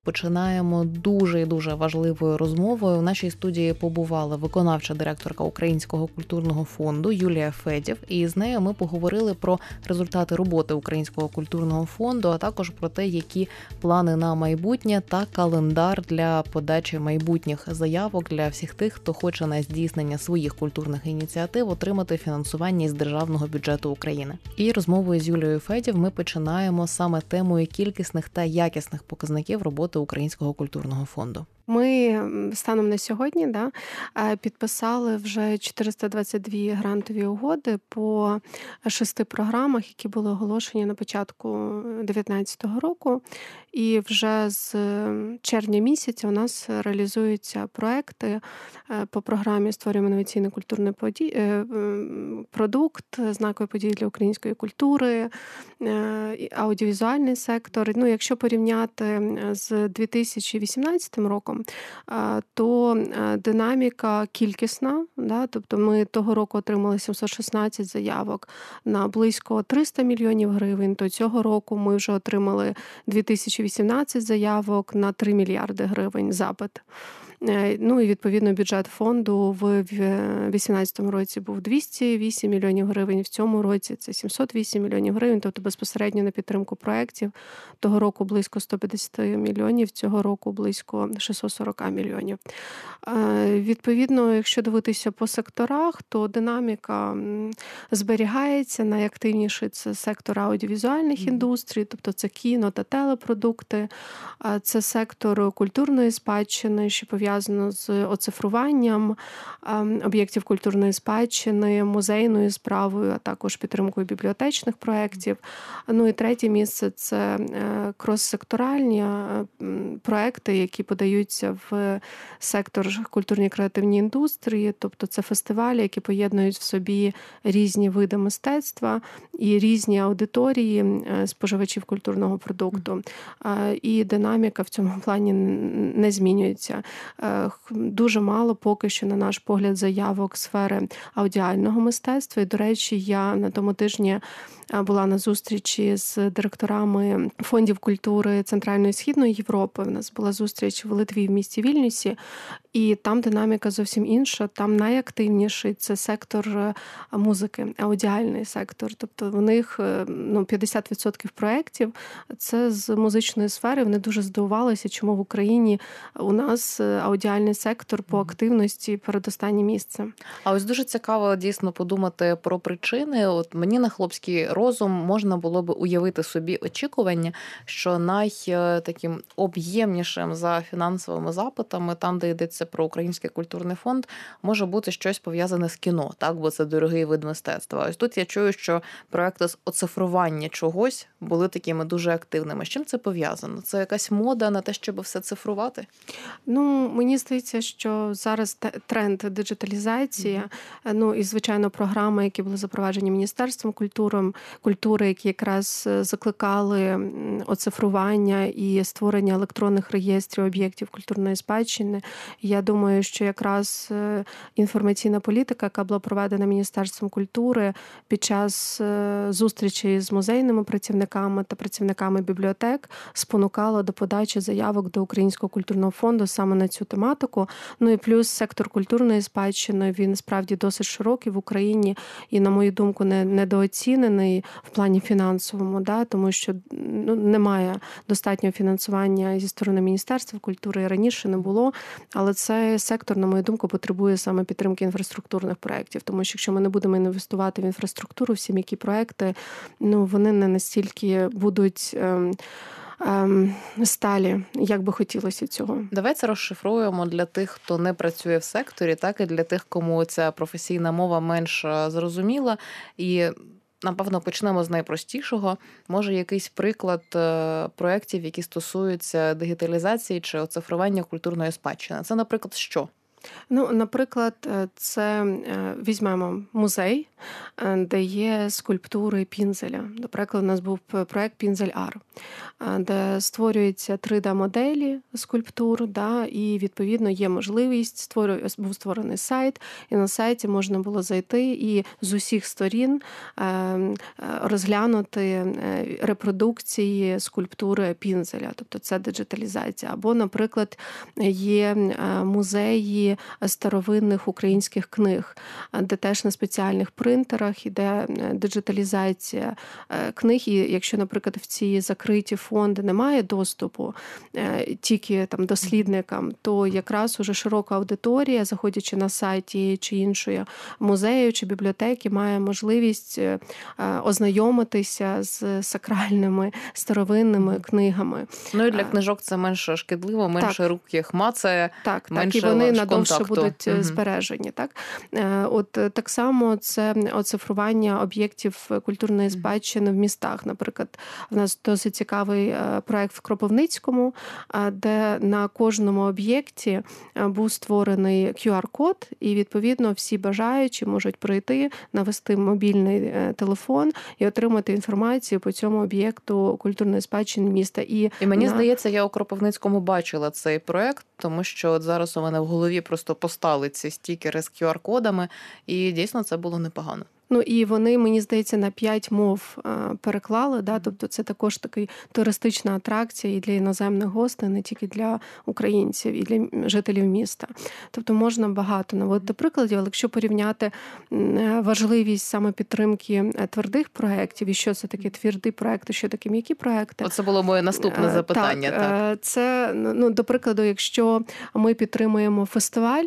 починаємо дуже і дуже важливою розмовою. В нашій студії побувала виконавча директорка Українського культурного фонду Юлія Федів. І з нею ми поговорили про результати роботи Українського культурного фонду, а також про те, які плани на майбутнє та календар для подачі майбутніх заявок для всіх тих, хто хоче на здійснення своїх культурних ініціатив отримати фінансування із державного бюджету України. І розмовою з Юлією Федів ми починаємо саме темою кількісних та якісних показників роботи Українського культурного фонду. Ми станом на сьогодні підписали вже 422 грантові угоди по 6 програмах, які були оголошені на початку 2019 року. І вже з червня місяця у нас реалізуються проекти по програмі «Створюємо інноваційний культурний продукт», знакові події для української культури, аудіовізуальний сектор. Якщо порівняти з 2018 роком, то динаміка кількісна, тобто ми того року отримали 716 заявок на близько 300 мільйонів гривень, то цього року ми вже отримали 2018 заявок на 3 мільярди гривень запит. І відповідно бюджет фонду в 2018 році був 208 мільйонів гривень, в цьому році це 708 мільйонів гривень, тобто безпосередньо на підтримку проєктів. Того року близько 150 мільйонів, цього року близько 640 мільйонів. Відповідно, якщо дивитися по секторах, то динаміка зберігається. Найактивніший це сектор аудіовізуальних індустрій, тобто це кіно та телепродукти, це сектор культурної спадщини, що пов'язано з оцифруванням об'єктів культурної спадщини, музейною справою, а також підтримкою бібліотечних проєктів. І третє місце – це крос-секторальні проєкти, які подаються в сектор культурні креативні індустрії, тобто це фестивалі, які поєднують в собі різні види мистецтва і різні аудиторії споживачів культурного продукту. І динаміка в цьому плані не змінюється. Дуже мало поки що, на наш погляд, заявок сфери аудіального мистецтва. І, до речі, я на тому тижні була на зустрічі з директорами фондів культури Центральної і Східної Європи. У нас була зустріч в Литві в місті Вільнюсі, і там динаміка зовсім інша. Там найактивніший це сектор музики, аудіальний сектор. Тобто в них 50% проєктів це з музичної сфери. Вони дуже здивувалися, чому в Україні у нас аудіальний сектор по активності передостаннє місце. А ось дуже цікаво дійсно подумати про причини. От мені на хлопський розум можна було би уявити собі очікування, що найтаким об'ємнішим за фінансовими запитами, там, де йдеться про Український культурний фонд, може бути щось пов'язане з кіно, так, бо це дорогий вид мистецтва. Ось тут я чую, що проекти з оцифрування чогось були такими дуже активними. З чим це пов'язано? Це якась мода на те, щоб все цифрувати? Мені здається, що зараз тренд диджиталізації, і, звичайно, програми, які були запроваджені Міністерством культури, які якраз закликали оцифрування і створення електронних реєстрів об'єктів культурної спадщини. Я думаю, що якраз інформаційна політика, яка була проведена Міністерством культури під час зустрічі з музейними працівниками та працівниками бібліотек, спонукала до подачі заявок до Українського культурного фонду саме на цю тематику. І плюс сектор культурної спадщини, він справді досить широкий в Україні і, на мою думку, недооцінений в плані фінансовому, тому що немає достатнього фінансування зі сторони Міністерства культури, і раніше не було, але цей сектор, на мою думку, потребує саме підтримки інфраструктурних проєктів, тому що якщо ми не будемо інвестувати в інфраструктуру, всі м'які проєкти, вони не настільки будуть сталі, як би хотілося цього. Давай це розшифруємо для тих, хто не працює в секторі, так і для тих, кому ця професійна мова менш зрозуміла. І, напевно, почнемо з найпростішого. Може, якийсь приклад проєктів, які стосуються дигіталізації чи оцифрування культурної спадщини. Це, наприклад, що? Ну, наприклад, це візьмемо музей, де є скульптури Пінзеля. Наприклад, у нас був проект «Пінзель-Ар», де створюються 3D-моделі скульптур, да, і, відповідно, є можливість, був створений сайт, і на сайті можна було зайти і з усіх сторін розглянути репродукції скульптури Пінзеля, тобто це диджиталізація. Або, наприклад, є музеї старовинних українських книг, де теж на спеціальних принтерах іде диджиталізація книг. І якщо, наприклад, в ці закриті фонди немає доступу тільки там дослідникам, то якраз уже широка аудиторія, заходячи на сайт тієї чи іншої музею чи бібліотеки, має можливість ознайомитися з сакральними старовинними книгами. Ну і для книжок це менше шкідливо, менше рук їх мацає, менше і вони надовше контакту. Будуть збережені. Так? От так само це оцифрування об'єктів культурної спадщини в містах. Наприклад, в нас досить цікавий проект в Кропивницькому, де на кожному об'єкті був створений QR-код, і, відповідно, всі бажаючі можуть прийти, навести мобільний телефон і отримати інформацію по цьому об'єкту культурної спадщини міста. І мені здається, я у Кропивницькому бачила цей проект, тому що от зараз у мене в голові просто постали ці стікери з QR-кодами, і дійсно це було непогано. Ну і вони, мені здається, на 5 мов переклали, да? Тобто це також такий туристична атракція і для іноземних гостей, не тільки для українців, і для жителів міста. Тобто можна багато наводити прикладів, але якщо порівняти важливість саме підтримки твердих проєктів, і що це таке тверді проєкти, що таке м'які проєкти. Оце було моє наступне запитання. Так. Це, ну, до прикладу, якщо ми підтримуємо фестиваль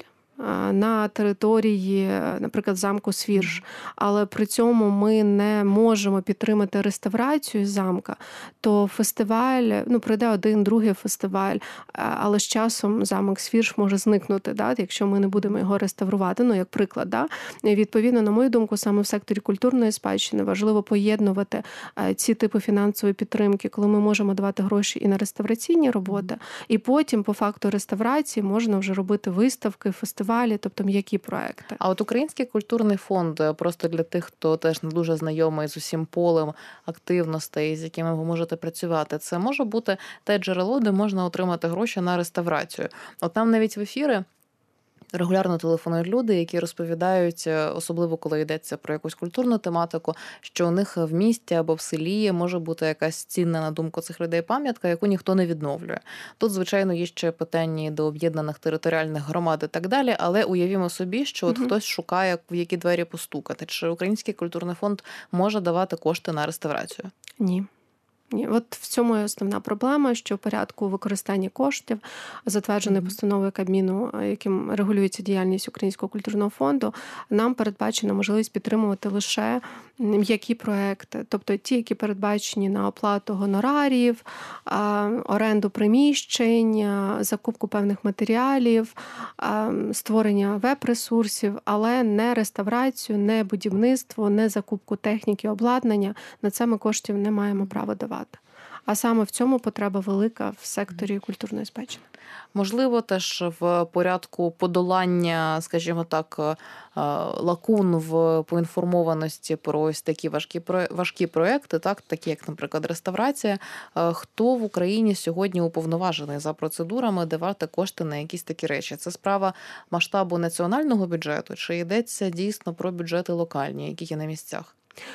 на території, наприклад, замку Свірж, але при цьому ми не можемо підтримати реставрацію замка, то фестиваль, пройде один, другий фестиваль, але з часом замок Свірж може зникнути, да, якщо ми не будемо його реставрувати, як приклад. Да. Відповідно, на мою думку, саме в секторі культурної спадщини важливо поєднувати ці типи фінансової підтримки, коли ми можемо давати гроші і на реставраційні роботи, і потім, по факту реставрації, можна вже робити виставки, фестивалі, тобто м'які проекти. А от Український культурний фонд, просто для тих, хто теж не дуже знайомий з усім полем активностей, з якими ви можете працювати, це може бути те джерело, де можна отримати гроші на реставрацію. От нам навіть в ефіри регулярно телефонують люди, які розповідають, особливо коли йдеться про якусь культурну тематику, що у них в місті або в селі може бути якась цінна, на думку цих людей, пам'ятка, яку ніхто не відновлює. Тут, звичайно, є ще питання до об'єднаних територіальних громад і так далі, але уявімо собі, що от хтось шукає, в які двері постукати. Чи Український культурний фонд може давати кошти на реставрацію? Ні. От в цьому є основна проблема, що в порядку використання коштів, затвердженої постановою Кабміну, яким регулюється діяльність Українського культурного фонду, нам передбачена можливість підтримувати лише м'які проекти, тобто ті, які передбачені на оплату гонорарів, оренду приміщень, закупку певних матеріалів, створення веб-ресурсів, але не реставрацію, не будівництво, не закупку техніки, обладнання. На це ми коштів не маємо права давати. А саме в цьому потреба велика в секторі культурної спадщини. Можливо, теж в порядку подолання, скажімо так, лакун в поінформованості про ось такі важкі проекти, так, такі як, наприклад, реставрація. Хто в Україні сьогодні уповноважений за процедурами давати кошти на якісь такі речі? Це справа масштабу національного бюджету, чи йдеться дійсно про бюджети локальні, які є на місцях?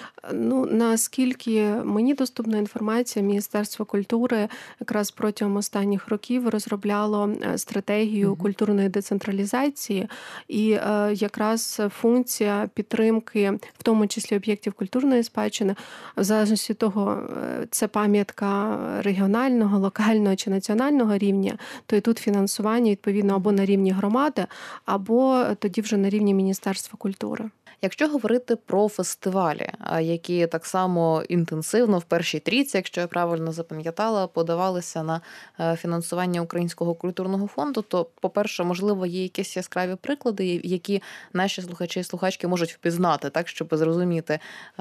Наскільки мені доступна інформація, Міністерство культури якраз протягом останніх років розробляло стратегію культурної децентралізації, і якраз функція підтримки, в тому числі об'єктів культурної спадщини, в залежності від того, це пам'ятка регіонального, локального чи національного рівня, то і тут фінансування відповідно або на рівні громади, або тоді вже на рівні Міністерства культури. Якщо говорити про фестивалі, які так само інтенсивно в першій трійці, якщо я правильно запам'ятала, подавалися на фінансування Українського культурного фонду, то, по-перше, можливо, є якісь яскраві приклади, які наші слухачі і слухачки можуть впізнати, так, щоб зрозуміти,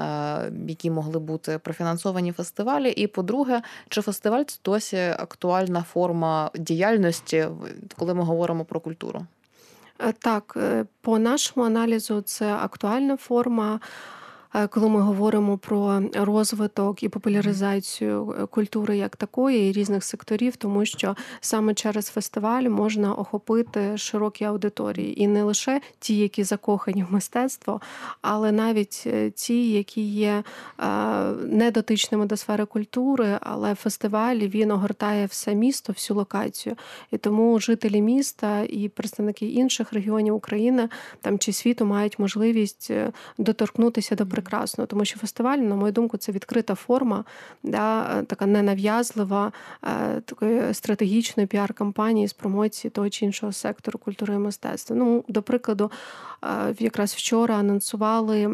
які могли бути профінансовані фестивалі. І, по-друге, чи фестиваль – це досі актуальна форма діяльності, коли ми говоримо про культуру? Так, по нашому аналізу це актуальна форма. Коли ми говоримо про розвиток і популяризацію культури як такої і різних секторів, тому що саме через фестиваль можна охопити широкі аудиторії. І не лише ті, які закохані в мистецтво, але навіть ті, які є недотичними до сфери культури, але фестиваль, він огортає все місто, всю локацію. І тому жителі міста і представники інших регіонів України там чи світу мають можливість доторкнутися до прекрасного, тому що фестиваль, на мою думку, це відкрита форма, да, така ненав'язлива, такої стратегічної піар-кампанії з промоції того чи іншого сектору культури і мистецтва. Ну, до прикладу, якраз вчора анонсували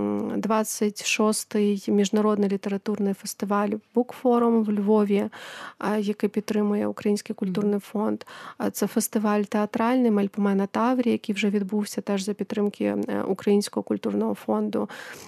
26-й міжнародний літературний фестиваль «Букфорум» в Львові, який підтримує Український культурний фонд. Це фестиваль театральний «Мельпомена Таврі», який вже відбувся теж за підтримки Українського культурного фонду.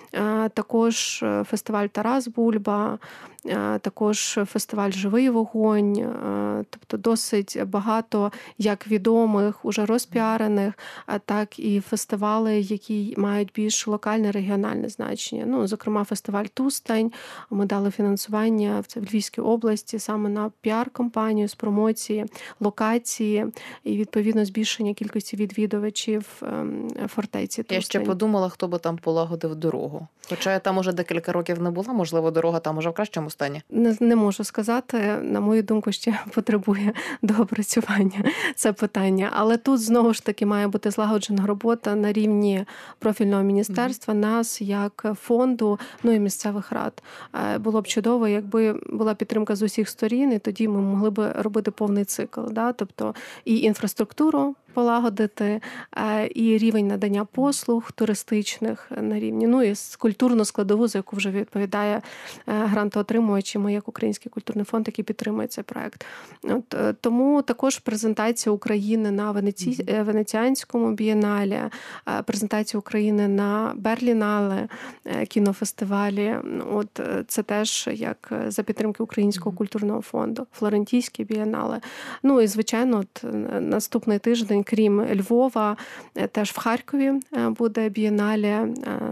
Також фестиваль «Тарас Бульба», також фестиваль «Живий вогонь». Тобто досить багато як відомих, уже розпіарених, так і фестивали, які мають більш локальне, регіональне значення. Ну, зокрема, фестиваль «Тустань». Ми дали фінансування в Львівській області саме на піар-кампанію з промоції, локації і, відповідно, збільшення кількості відвідувачів фортеці «Тустань». Я ще подумала, хто би там полагодив дорогу. Хоча я там уже декілька років не була, можливо, дорога там уже в кращому стані. Не можу сказати. На мою думку, ще потребує доопрацювання це питання. Але тут, знову ж таки, має бути злагоджена робота на рівні профільного міністерства, нас, як фонду, ну і місцевих рад. Було б чудово, якби була підтримка з усіх сторін, і тоді ми могли б робити повний цикл. Да? Тобто і інфраструктуру полагодити, і рівень надання послуг туристичних на рівні, ну і культурну складову, за яку вже відповідає грантоотримувач, і ми як Український культурний фонд, який підтримує цей проект. От, тому також презентація України на Венеціанському бієнале, презентація України на Берлінале кінофестивалі. От, це теж як за підтримки Українського культурного фонду, Флорентійське бієнале. Ну і, звичайно, от, наступний тиждень, крім Львова, теж в Харкові буде бієнале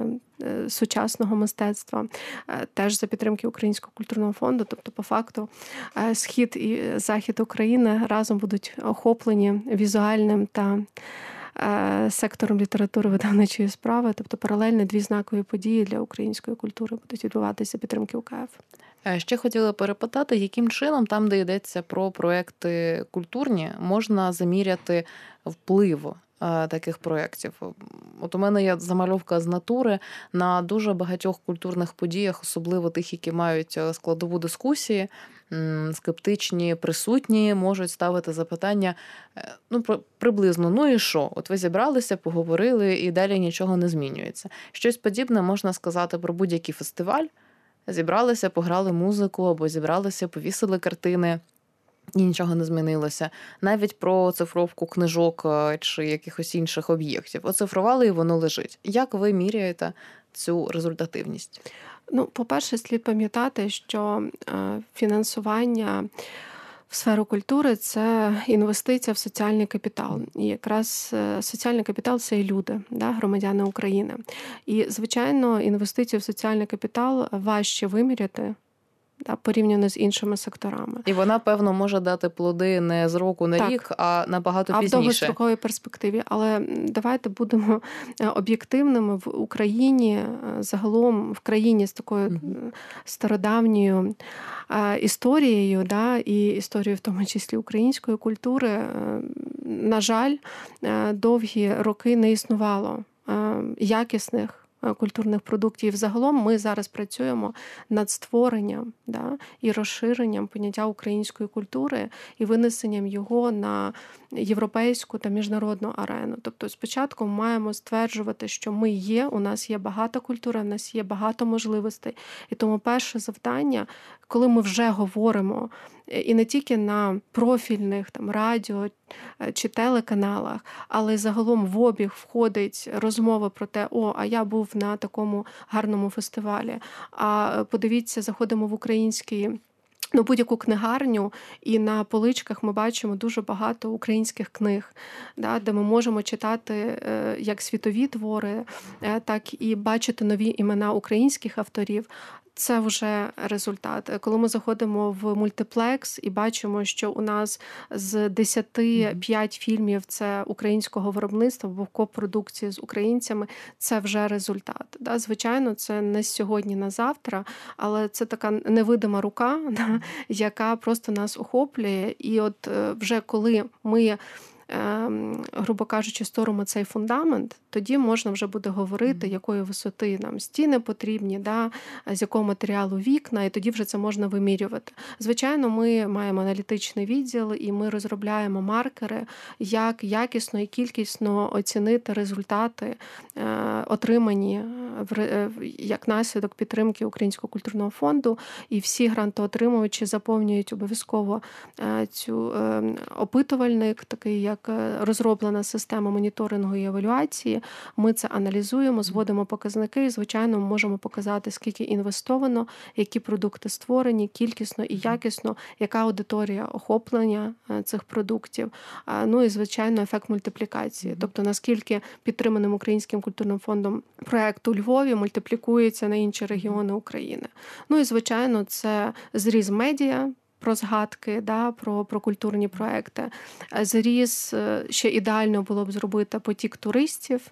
сучасного мистецтва, теж за підтримки Українського культурного фонду. Тобто, по факту, схід і захід України разом будуть охоплені візуальним та сектором літератури видавничої справи. Тобто, паралельно дві знакові події для української культури будуть відбуватися за підтримки УКФ. Ще хотіла перепитати, яким чином там, де йдеться про проекти культурні, можна заміряти вплив таких проєктів. От у мене є замальовка з натури на дуже багатьох культурних подіях, особливо тих, які мають складову дискусії, скептичні присутні можуть ставити запитання, ну, приблизно, ну і що? От ви зібралися, поговорили, і далі нічого не змінюється. Щось подібне можна сказати про будь-який фестиваль. Зібралися, пограли музику, або зібралися, повісили картини, і нічого не змінилося. Навіть про цифровку книжок чи якихось інших об'єктів. Оцифрували, і воно лежить. Як ви міряєте цю результативність? Ну, по-перше, слід пам'ятати, що фінансування в сферу культури – це інвестиція в соціальний капітал. І якраз соціальний капітал – це і люди, да, громадяни України. І, звичайно, інвестицію в соціальний капітал важче виміряти, да, порівняно з іншими секторами. І вона, певно, може дати плоди не з року на рік, а набагато пізніше. А в довгостроковій перспективі. Але давайте будемо об'єктивними. В Україні, загалом в країні з такою стародавньою історією, да, і історією в тому числі української культури, на жаль, довгі роки не існувало якісних культурних продуктів. Загалом ми зараз працюємо над створенням, да, і розширенням поняття української культури і винесенням його на європейську та міжнародну арену. Тобто спочатку ми маємо стверджувати, що ми є, у нас є багато культури, у нас є багато можливостей. І тому перше завдання, коли ми вже говоримо і не тільки на профільних там радіо чи телеканалах, але загалом в обіг входить розмова про те, а я був на такому гарному фестивалі, а подивіться, заходимо в український будь-яку книгарню, і на поличках ми бачимо дуже багато українських книг, де ми можемо читати як світові твори, так і бачити нові імена українських авторів. Це вже результат. Коли ми заходимо в мультиплекс і бачимо, що у нас з 10 5 фільмів це українського виробництва або копродукції з українцями, це вже результат. Звичайно, це не з сьогодні на завтра, але це така невидима рука, яка просто нас охоплює. І от вже коли ми, грубо кажучи, створимо цей фундамент, тоді можна вже буде говорити, якої висоти нам стіни потрібні, з якого матеріалу вікна, і тоді вже це можна вимірювати. Звичайно, ми маємо аналітичний відділ, і ми розробляємо маркери, як якісно і кількісно оцінити результати, отримані як наслідок підтримки Українського культурного фонду, і всі грантоотримувачі заповнюють обов'язково цю опитувальник, такий як розроблена система моніторингу і евалюації. Ми це аналізуємо, зводимо показники і, звичайно, ми можемо показати, скільки інвестовано, які продукти створені, кількісно і якісно, яка аудиторія охоплення цих продуктів. І, звичайно, ефект мультиплікації. Тобто, наскільки підтриманим Українським культурним фондом проект у Львові мультиплікується на інші регіони України. І, звичайно, це зріз медіа, про згадки, про культурні проекти. Зріз ще ідеально було б зробити потік туристів,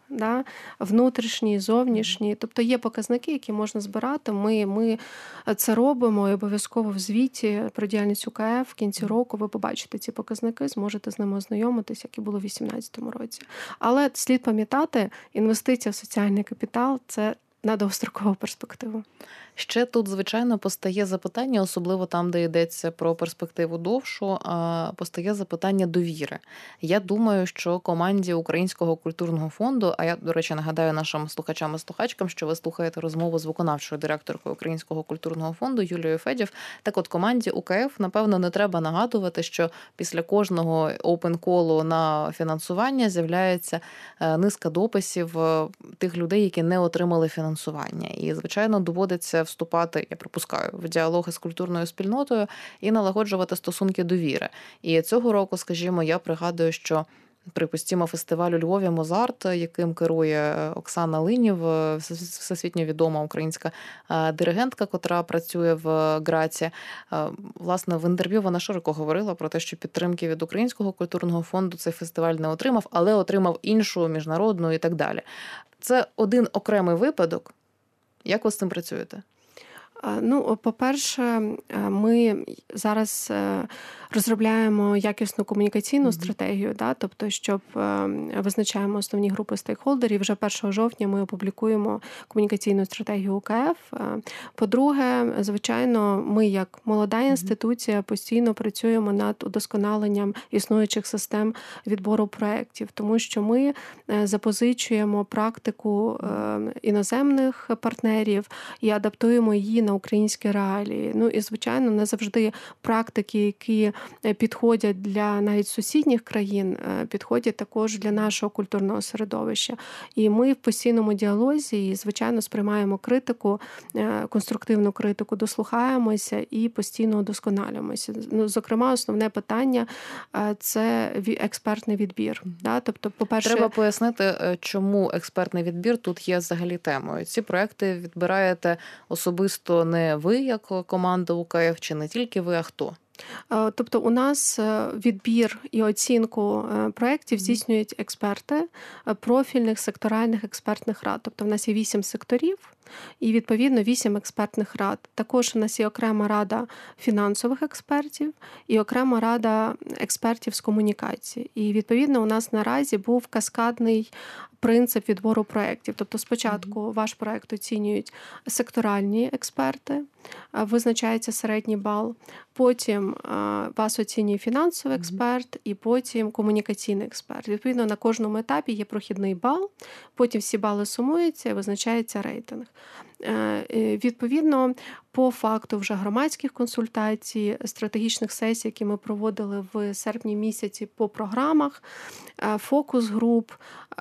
внутрішній, зовнішній. Тобто є показники, які можна збирати. Ми це робимо, і обов'язково в звіті про діяльність УКФ в кінці року ви побачите ці показники, зможете з ними ознайомитись, як і було в 2018 році. Але слід пам'ятати, інвестиція в соціальний капітал – це на довгострокову перспективу. Ще тут, звичайно, постає запитання, особливо там, де йдеться про перспективу довшу, постає запитання довіри. Я думаю, що команді Українського культурного фонду, а я, до речі, нагадаю нашим слухачам і слухачкам, що ви слухаєте розмову з виконавчою директоркою Українського культурного фонду Юлією Федів. Так от, команді УКФ, напевно, не треба нагадувати, що після кожного опен-колу на фінансування з'являється низка дописів тих людей, які не отримали фінансування. І, звичайно, доводиться вступати, я припускаю, в діалоги з культурною спільнотою і налагоджувати стосунки довіри. І цього року, скажімо, я пригадую, що припустімо фестиваль у Львові «Мозарт», яким керує Оксана Линів, всесвітньо відома українська диригентка, котра працює в Граці. Власне, в інтерв'ю вона широко говорила про те, що підтримки від Українського культурного фонду цей фестиваль не отримав, але отримав іншу, міжнародну і так далі. Це один окремий випадок. Як ви з цим працюєте? По-перше, ми зараз розробляємо якісну комунікаційну стратегію, тобто, щоб визначаємо основні групи стейкхолдерів. Вже 1 жовтня ми опублікуємо комунікаційну стратегію УКФ. По-друге, звичайно, ми як молода інституція постійно працюємо над удосконаленням існуючих систем відбору проєктів, тому що ми запозичуємо практику іноземних партнерів і адаптуємо її на українські реалії. І, звичайно, не завжди практики, які підходять для навіть сусідніх країн, підходять також для нашого культурного середовища. І ми в постійному діалозі, і, звичайно, сприймаємо критику, конструктивну критику, дослухаємося і постійно удосконалюємося. Зокрема, основне питання – це експертний відбір. Тобто, по-перше... Треба пояснити, чому експертний відбір тут є взагалі темою. Ці проекти відбираєте особисто не ви, як команда УКФ, чи не тільки ви, а хто? Тобто у нас відбір і оцінку проєктів здійснюють експерти профільних секторальних експертних рад. Тобто в нас є 8 секторів і, відповідно, 8 експертних рад. Також у нас є окрема рада фінансових експертів і окрема рада експертів з комунікації. І, відповідно, у нас наразі був каскадний принцип відбору проєктів. Тобто спочатку ваш проєкт оцінюють секторальні експерти, визначається середній бал, потім вас оцінює фінансовий експерт і потім комунікаційний експерт. Відповідно, на кожному етапі є прохідний бал, потім всі бали сумуються і визначається рейтинг. Відповідно, по факту вже громадських консультацій, стратегічних сесій, які ми проводили в серпні місяці по програмах, фокус-груп,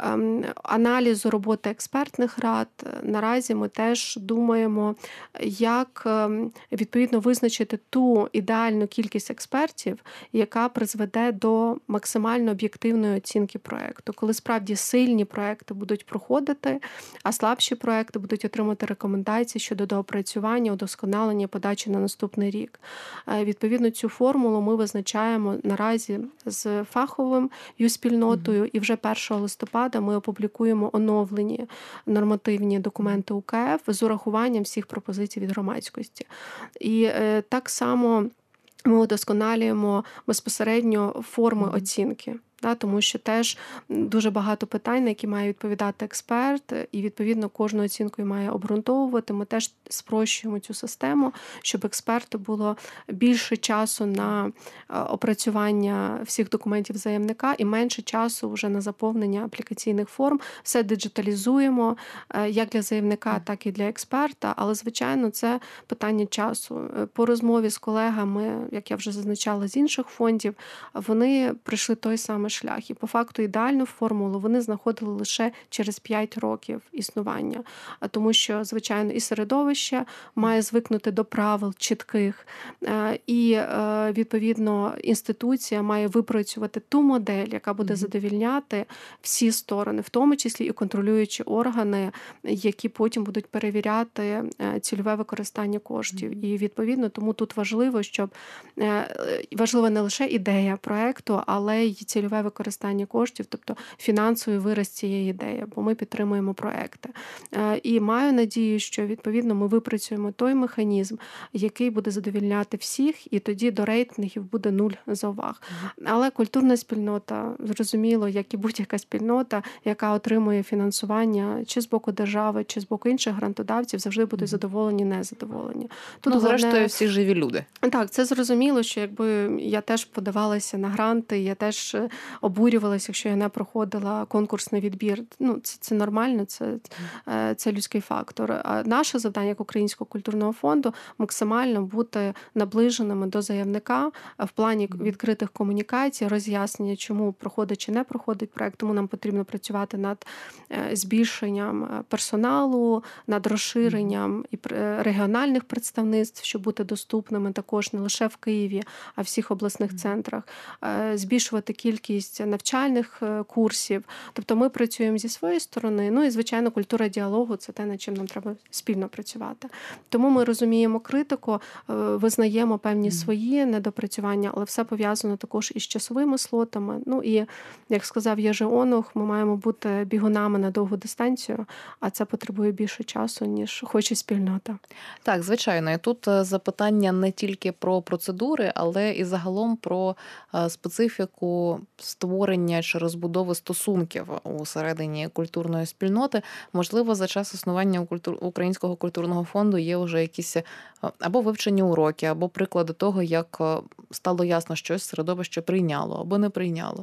аналізу роботи експертних рад, наразі ми теж думаємо, як відповідно визначити ту ідеальну кількість експертів, яка призведе до максимально об'єктивної оцінки проєкту. Коли справді сильні проєкти будуть проходити, а слабші проєкти будуть отримати рекомендації щодо доопрацювання, удосконалення, подачі на наступний рік. Відповідно, цю формулу ми визначаємо наразі з фаховим юспільнотою, і вже 1 листопада ми опублікуємо оновлені нормативні документи УКФ з урахуванням всіх пропозицій від громадськості. І так само ми удосконалюємо безпосередньо форми оцінки. Тому що теж дуже багато питань, на які має відповідати експерт, і, відповідно, кожну оцінку має обґрунтовувати. Ми теж спрощуємо цю систему, щоб експерту було більше часу на опрацювання всіх документів заявника і менше часу вже на заповнення аплікаційних форм. Все диджиталізуємо, як для заявника, так і для експерта, але, звичайно, це питання часу. По розмові з колегами, як я вже зазначала, з інших фондів, вони пройшли той самий шлях. І по факту ідеальну формулу вони знаходили лише через 5 років існування. Тому що, звичайно, і середовище має звикнути до правил чітких, і, відповідно, інституція має випрацювати ту модель, яка буде задовільняти всі сторони, в тому числі і контролюючі органи, які потім будуть перевіряти цільове використання коштів. І, відповідно, тому тут важливо, щоб важлива не лише ідея проекту, але й цільове використання коштів, тобто фінансовий вираз цієї ідеї, бо ми підтримуємо проекти. І маю надію, що, відповідно, ми випрацюємо той механізм, який буде задовільняти всіх, і тоді до рейтингів буде 0 зауваг. Але культурна спільнота, зрозуміло, як і будь-яка спільнота, яка отримує фінансування чи з боку держави, чи з боку інших грантодавців, завжди будуть задоволені, незадоволені. Тут, зрештою, всі живі люди. Так, це зрозуміло, що якби я теж подавалася на гранти, я теж обурювалася, якщо я не проходила конкурсний відбір. Це нормально, це людський фактор. А наше завдання як Українського культурного фонду максимально бути наближеними до заявника в плані відкритих комунікацій, роз'яснення, чому проходить чи не проходить проект. Тому нам потрібно працювати над збільшенням персоналу, над розширенням і регіональних представництв, щоб бути доступними також не лише в Києві, а в всіх обласних центрах, збільшувати кількість навчальних курсів. Тобто ми працюємо зі своєї сторони, і, звичайно, культура діалогу – це те, над чим нам треба спільно працювати. Тому ми розуміємо критику, визнаємо певні свої недопрацювання, але все пов'язано також із часовими слотами. І, як сказав Єжи Онух, ми маємо бути бігунами на довгу дистанцію, а це потребує більше часу, ніж хоче спільнота. Так, звичайно. І тут запитання не тільки про процедури, але і загалом про специфіку створення чи розбудови стосунків у середині культурної спільноти. Можливо, за час існування Українського культурного фонду є вже якісь або вивчені уроки, або приклади того, як стало ясно, що середовище прийняло або не прийняло.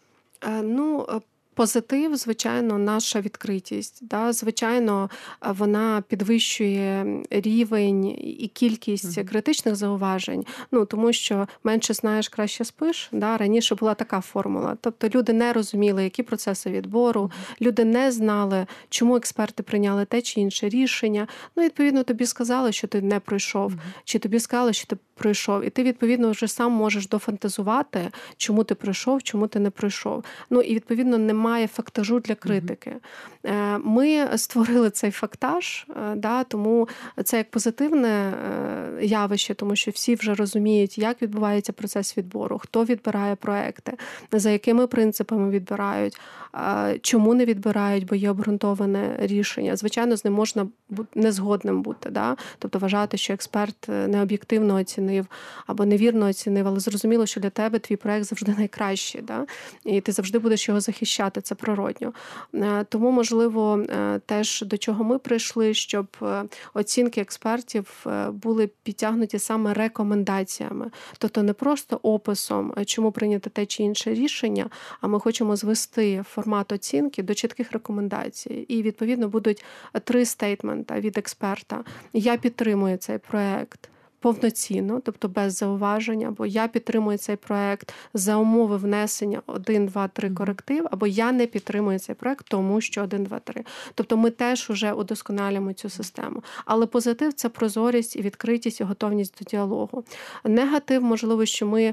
Позитив, звичайно, наша відкритість. Звичайно, вона підвищує рівень і кількість критичних зауважень. Тому що менше знаєш, краще спиш. Раніше була така формула. Тобто люди не розуміли, які процеси відбору, люди не знали, чому експерти прийняли те чи інше рішення. Відповідно, тобі сказали, що ти не пройшов, чи тобі сказали, що ти пройшов. І ти, відповідно, вже сам можеш дофантазувати, чому ти пройшов, чому ти не пройшов. І, відповідно, немає фактажу для критики. Ми створили цей фактаж, тому це як позитивне явище, тому що всі вже розуміють, як відбувається процес відбору, хто відбирає проекти, за якими принципами відбирають, чому не відбирають, бо є обґрунтоване рішення. Звичайно, з ним можна незгодним бути. Тобто вважати, що експерт необ'єктивно оцінив оцінив або невірно оцінив, але зрозуміло, що для тебе твій проект завжди найкращий, да? І ти завжди будеш його захищати, це природньо. Тому, можливо, теж до чого ми прийшли, щоб оцінки експертів були підтягнуті саме рекомендаціями. Тобто не просто описом, чому прийняти те чи інше рішення, а ми хочемо звести формат оцінки до чітких рекомендацій. І, відповідно, будуть 3 стейтмента від експерта. Я підтримую цей проект повноцінно, тобто без зауваження, або я підтримую цей проект за умови внесення 1, 2, 3 коректив, або я не підтримую цей проект, тому що 1, 2, 3. Тобто ми теж вже удосконалюємо цю систему. Але позитив – це прозорість і відкритість, і готовність до діалогу. Негатив, можливо, що ми,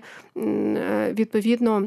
відповідно,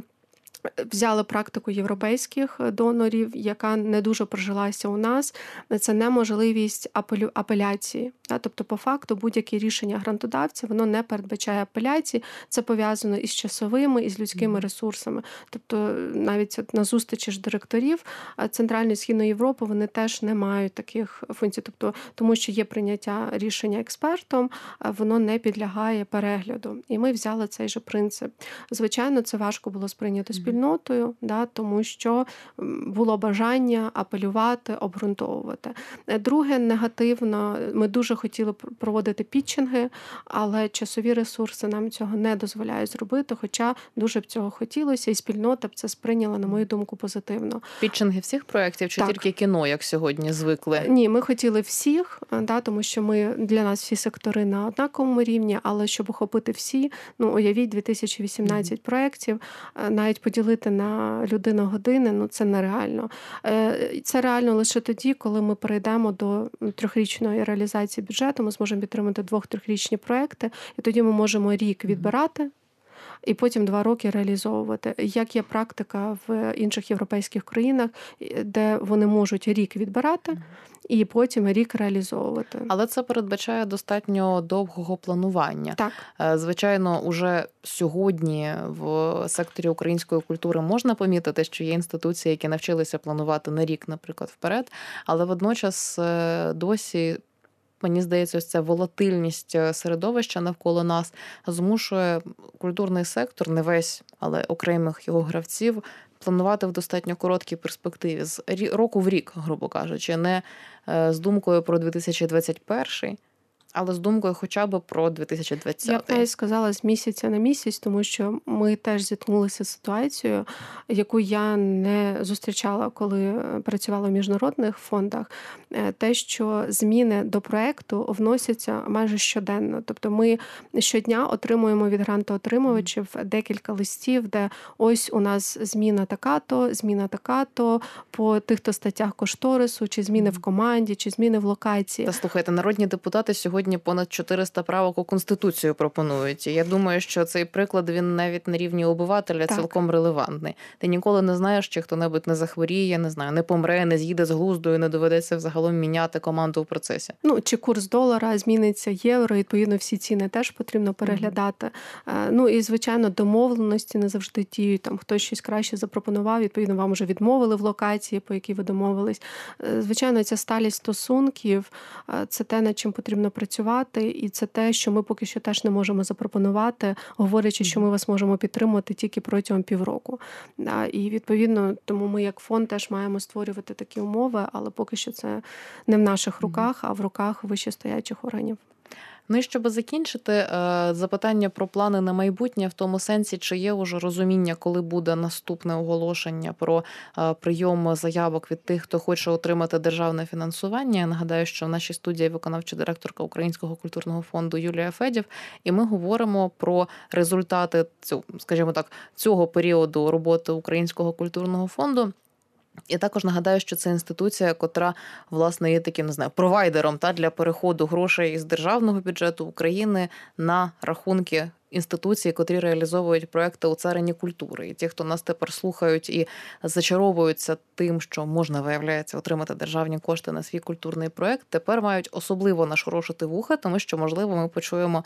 взяли практику європейських донорів, яка не дуже прижилася у нас. Це неможливість апеляції. Тобто, по факту, будь-яке рішення грантодавця, воно не передбачає апеляції. Це пов'язано із часовими, із людськими ресурсами. Тобто, навіть на зустрічі ж директорів Центральної і Східної Європи вони теж не мають таких функцій. Тобто, тому що є прийняття рішення експертом, воно не підлягає перегляду. І ми взяли цей же принцип. Звичайно, це важко було сприйнято спільнотою, тому що було бажання апелювати, обґрунтовувати. Друге, негативно, ми дуже хотіли проводити пітчинги, але часові ресурси нам цього не дозволяють зробити, хоча дуже б цього хотілося, і спільнота б це сприйняла, на мою думку, позитивно. Пітчинги всіх проєктів чи тільки кіно, як сьогодні звикли? Ні, ми хотіли всіх, тому що для нас всі сектори на однаковому рівні, але щоб охопити всі, уявіть, 2018 проєктів, навіть поділити на людину-години, це нереально. Це реально лише тоді, коли ми перейдемо до 3-річної реалізації бюджету, ми зможемо підтримати 2-3-річні проекти, і тоді ми можемо рік відбирати, і потім 2 роки реалізовувати. Як є практика в інших європейських країнах, де вони можуть рік відбирати, і потім рік реалізовувати. Але це передбачає достатньо довгого планування. Так. Звичайно, уже сьогодні в секторі української культури можна помітити, що є інституції, які навчилися планувати на рік, наприклад, вперед, але водночас досі, мені здається, ось ця волатильність середовища навколо нас змушує культурний сектор, не весь, але окремих його гравців, планувати в достатньо короткій перспективі, з року в рік, грубо кажучи, не з думкою про 2021, але з думкою хоча б про 2020. Я б навіть сказала з місяця на місяць, тому що ми теж зіткнулися з ситуацією, яку я не зустрічала, коли працювала в міжнародних фондах. Те, що зміни до проекту вносяться майже щоденно. Тобто ми щодня отримуємо від грантоотримувачів декілька листів, де ось у нас зміна така-то по тих-то статтях кошторису, чи зміни в команді, чи зміни в локації. Та слухайте, народні депутати сьогодні понад 400 правок у Конституцію пропонують. І я думаю, що цей приклад, він навіть на рівні обивателя цілком релевантний. Ти ніколи не знаєш, чи хто-небудь не захворіє, не помре, не з'їде з глузду і не доведеться взагалом міняти команду в процесі. Чи курс долара зміниться, євро, відповідно, всі ціни теж потрібно переглядати. І, звичайно, домовленості не завжди діють. Там хтось щось краще запропонував, відповідно, вам вже відмовили в локації, по якій ви домовились. Звичайно, ця сталість стосунків – це те, над чим потрібно працювати, і це те, що ми поки що теж не можемо запропонувати, говорячи, що ми вас можемо підтримувати тільки протягом півроку. І, відповідно, тому ми як фонд теж маємо створювати такі умови, але поки що це не в наших руках, а в руках вищестоячих органів. І щоб закінчити, запитання про плани на майбутнє в тому сенсі, чи є уже розуміння, коли буде наступне оголошення про прийом заявок від тих, хто хоче отримати державне фінансування. Я нагадаю, що в нашій студії виконавча директорка Українського культурного фонду Юлія Федів, і ми говоримо про результати, скажімо так, цього періоду роботи Українського культурного фонду. І також нагадаю, що це інституція, котра, власне, є таким, провайдером для переходу грошей із державного бюджету України на рахунки інституцій, котрі реалізовують проекти у царині культури. І ті, хто нас тепер слухають і зачаровуються тим, що можна, виявляється, отримати державні кошти на свій культурний проект, тепер мають особливо нашорошити вуха, тому що, можливо, ми почуємо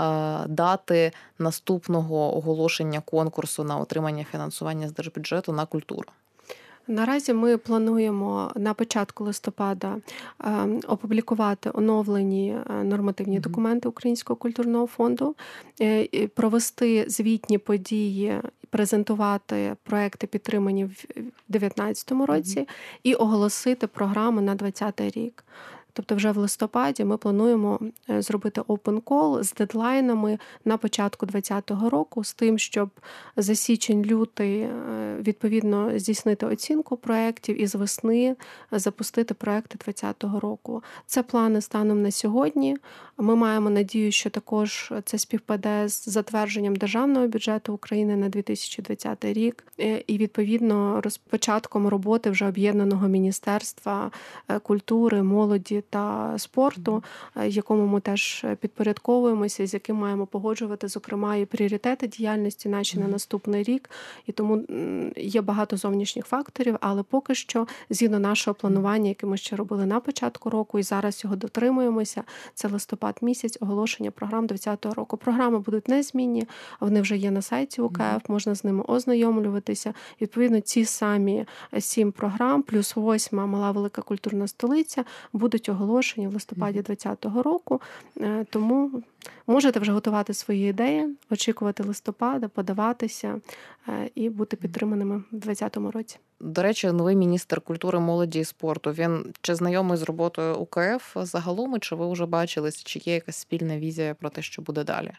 дати наступного оголошення конкурсу на отримання фінансування з держбюджету на культуру. Наразі ми плануємо на початку листопада опублікувати оновлені нормативні документи Українського культурного фонду, провести звітні події, презентувати проекти, підтримані в 2019 році, і оголосити програму на 2020 рік. Тобто вже в листопаді ми плануємо зробити open call з дедлайнами на початку 2020 року, з тим, щоб за січень-лютий відповідно здійснити оцінку проєктів і з весни запустити проєкти 2020 року. Це плани станом на сьогодні. Ми маємо надію, що також це співпаде з затвердженням Державного бюджету України на 2020 рік і відповідно початком роботи вже об'єднаного Міністерства культури, молоді та спорту, якому ми теж підпорядковуємося, з яким маємо погоджувати, зокрема, і пріоритети діяльності наші на наступний рік. І тому є багато зовнішніх факторів, але поки що, згідно нашого планування, яке ми ще робили на початку року, і зараз його дотримуємося, це листопад місяць, оголошення програм 2020 року. Програми будуть незмінні, вони вже є на сайті УКФ, можна з ними ознайомлюватися. Відповідно, ці самі 7 програм, плюс 8 мала велика культурна столиця, будуть оголошені в листопаді 2020 року. Тому можете вже готувати свої ідеї, очікувати листопада, подаватися і бути підтриманими в 2020 році. До речі, новий міністр культури, молоді і спорту, він чи знайомий з роботою УКФ загалом, чи ви вже бачились, чи є якась спільна візія про те, що буде далі?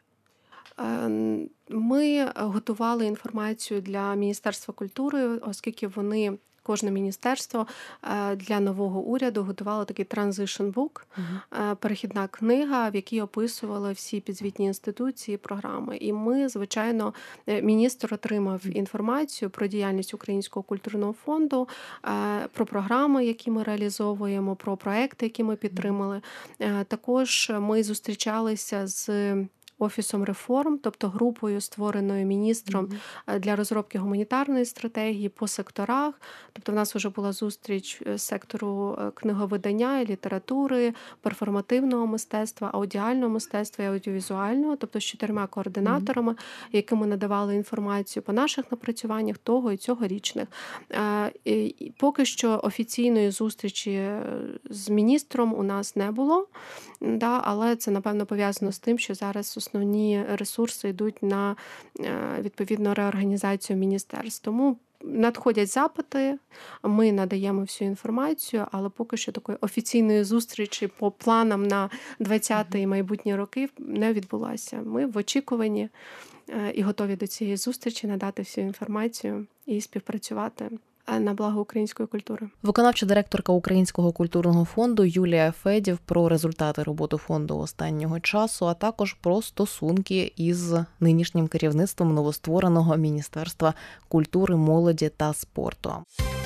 Ми готували інформацію для Міністерства культури, оскільки кожне міністерство для нового уряду готувало такий transition book, перехідна книга, в якій описували всі підзвітні інституції, програми. І ми, звичайно, міністр отримав інформацію про діяльність Українського культурного фонду, про програми, які ми реалізовуємо, про проекти, які ми підтримали. Також ми зустрічалися з Офісом реформ, тобто групою, створеною міністром для розробки гуманітарної стратегії по секторах. Тобто в нас вже була зустріч сектору книговидання і літератури, перформативного мистецтва, аудіального мистецтва і аудіовізуального, тобто з 4 координаторами, яким ми надавали інформацію по наших напрацюваннях того і цьогорічних. Поки що офіційної зустрічі з міністром у нас не було, але це, напевно, пов'язано з тим, що зараз основні ресурси йдуть на, відповідно, реорганізацію міністерств. Тому надходять запити, ми надаємо всю інформацію, але поки що такої офіційної зустрічі по планам на 2020 і майбутні роки не відбулася. Ми в очікуванні і готові до цієї зустрічі надати всю інформацію і співпрацювати на благо української культури. Виконавча директорка Українського культурного фонду Юлія Федів про результати роботи фонду останнього часу, а також про стосунки із нинішнім керівництвом новоствореного Міністерства культури, молоді та спорту.